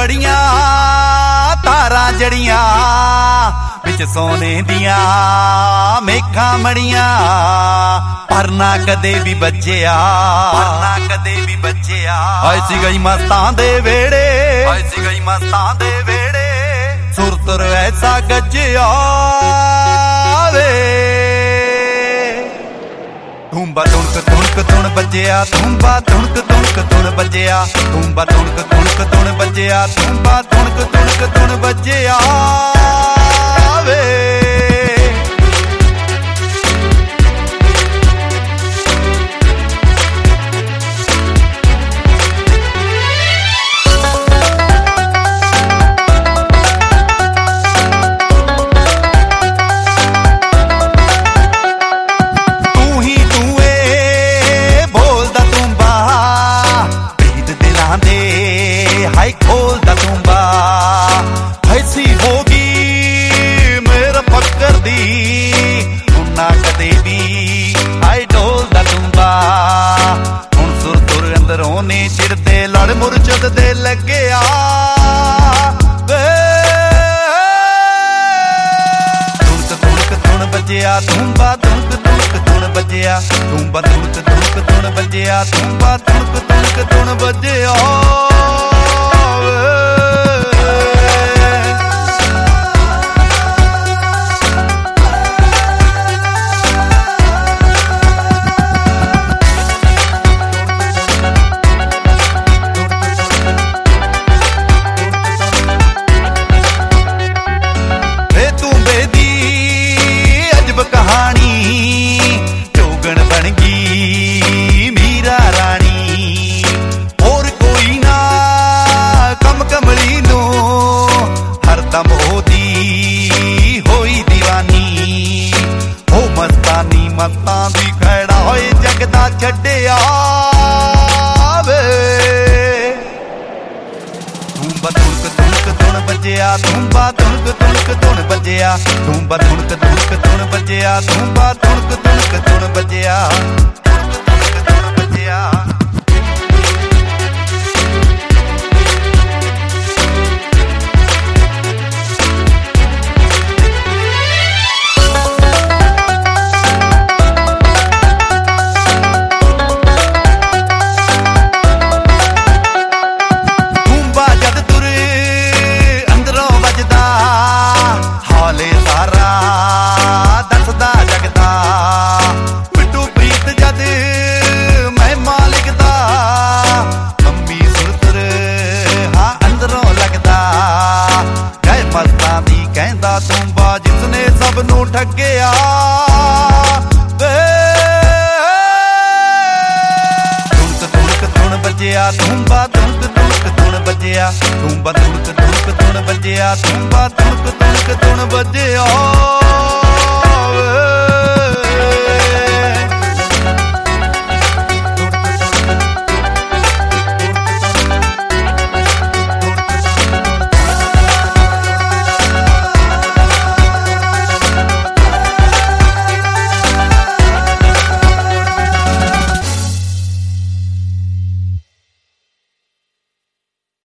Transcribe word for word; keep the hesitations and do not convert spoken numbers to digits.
बड़िया तारा जड़िया बिच सोने दिया मेखा मड़िया पर ना कदे भी बज्जिया पर ना कदे भी बज्जिया ऐसी गई मस्तां दे वेड़े ऐसी गई मस्तां दे वेड़े सुर तुर ऐसा गज्जिया वे तूंबा तुणक तुणक तुण बज्जिया तूंबा तुणक तुणक तुण बज्जिया तूंबा तुणक तुणक तुण बज्जिया तूंबा तुणक तुणक तुण बज्जिया वे हाय खोलदा तूंबा ऐसी होगी मेरा फक्कर दी उन्ना कदे भी हाय ढोलदा तूंबा हुण सुर तुर अंदरों ने चिड़दे लड़ मुरझद दे लग्गिया तुणक तुणक तुण बज्जिया तूंबा तुणक तुणक तुण बज्जिया तूंबा तुणक तुणक तुण बज्जिया तूंबा तुणक तुणक तुण बज्जिया मस्तां दी खैड़ा होए जगदा छड्डिया वे तूंबा तुणक तुणक तुण बज्जिया तूंबा तुणक तुणक तुण बज्जिया तूंबा तुणक तुणक तुण बज्जिया तूंबा तुणक तुणक तुण बज्जिया तुणक तुणक तुण बज्जिया तूंबा जिसने सब नू ठगिया तुणक तुणक तुण बज्जिया तूंबा तुणक तुणक तुण बज्जिया तूंबा तुणक तुणक तुण बज्जिया तूंबा तुणक तुणक तुण बज्जिया